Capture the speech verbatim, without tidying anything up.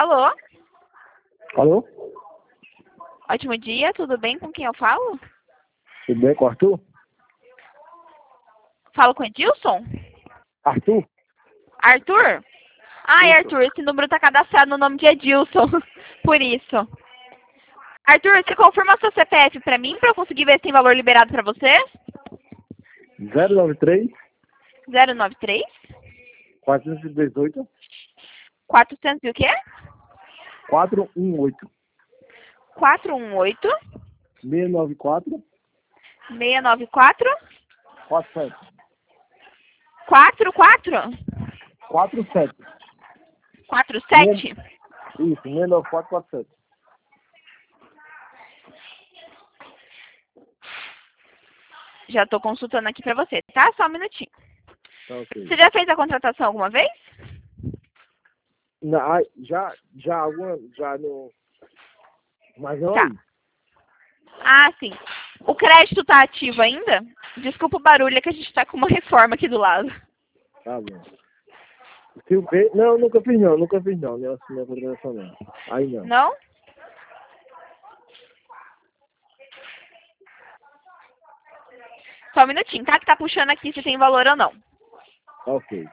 Alô? Alô? Ótimo dia, tudo bem? Com quem eu falo? Tudo bem com o Arthur? Falo com o Edilson? Arthur? Arthur? Ai, Isso. Arthur, esse número tá cadastrado no nome de Edilson. Por isso. Arthur, você confirma seu C P F pra mim, pra eu conseguir ver se tem valor liberado pra você? zero nove três, zero nove três, quatrocentos e dezoito, quatrocentos e o quê? quatrocentos e dezoito, quatro um oito, seiscentos e noventa e quatro, seis nove quatro, quarenta e sete. quatro quatro, quarenta e sete. quatro sete. Isso, seiscentos e noventa e quatro, quarenta e sete. Já tô consultando aqui pra você, tá? Só um minutinho. Tá ok. Você já fez a contratação alguma vez? Não, ai, já, já, alguma, já não. Mas não Tá. aí. Ah, sim. O crédito tá ativo ainda? Desculpa o barulho, é que a gente tá com uma reforma aqui do lado. Tá bom. Se o B... Não, nunca fiz não, nunca fiz não. Não assinei a contratação não. Aí não. Não? Só um minutinho, tá? Que tá puxando aqui se tem valor ou não. Tá ok.